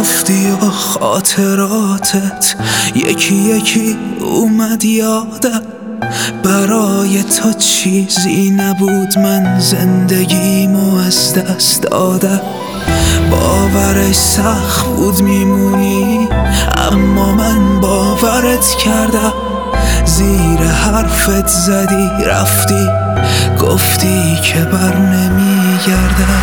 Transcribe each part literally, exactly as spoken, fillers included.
رفتی و خاطراتت یکی یکی اومد یادم. برای تو چیزی نبود، من زندگیمو از دست دادم. باورش سخت بود میمونی، اما من باورت کردم. زیر حرفت زدی رفتی، گفتی که بر نمیگردم.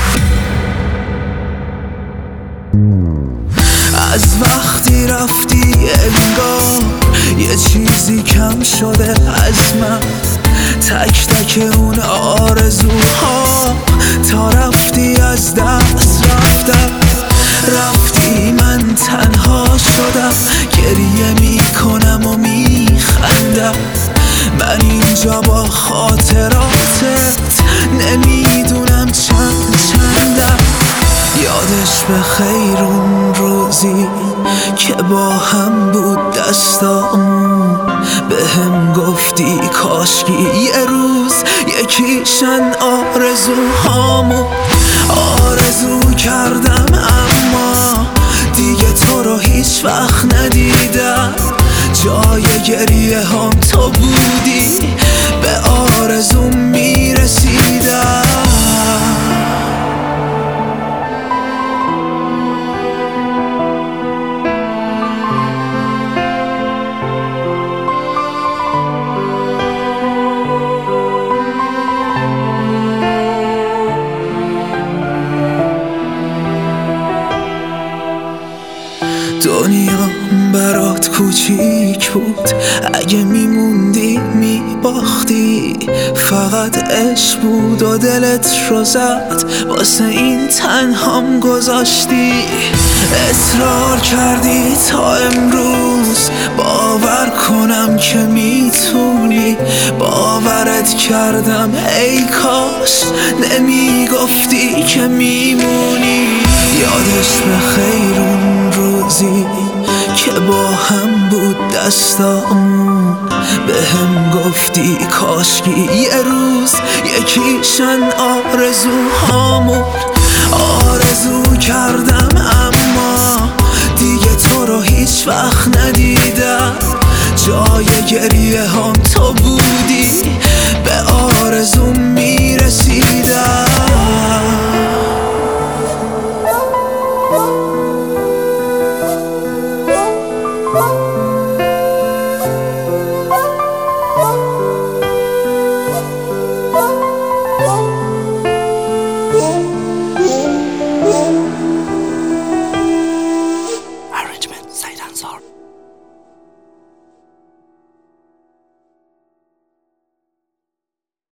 از وقتی رفتی انگار یه چیزی کم شده از من. تک تک اون آرزوها تا رفتی از دست رفتم. رفتی من تنها شدم، گریه میکنم و میخندم. من اینجا با خاطراتت نمیدونم چند چندم. یادش به خیر اون روزی که با هم بود دستامون. به هم گفتی کاشکی یه روز یکیشن آرزوهامون. آرزو کردم اما دیگه تو رو هیچ وقت ندیدم. جای گریه هم تو بودی، به آرزوم میرسیدم. دنیا برات کوچیک بود، اگه میموندی میباختی. فقط عشق بود و دلت رو زد، واسه این تنهام گذاشتی. اصرار کردی تا امروز باور کنم که میتونی. باورت کردم ای کاش نمیگفتی که میمونی. یادش به خیر اون روزی که با هم بود دستامون. به هم گفتی کاشکی یه روز یکیشن آرزوهامون. آرزو کردم اما دیگه تو رو هیچ وقت ندیدم. جای گریه هم تو بودی، به آرزوم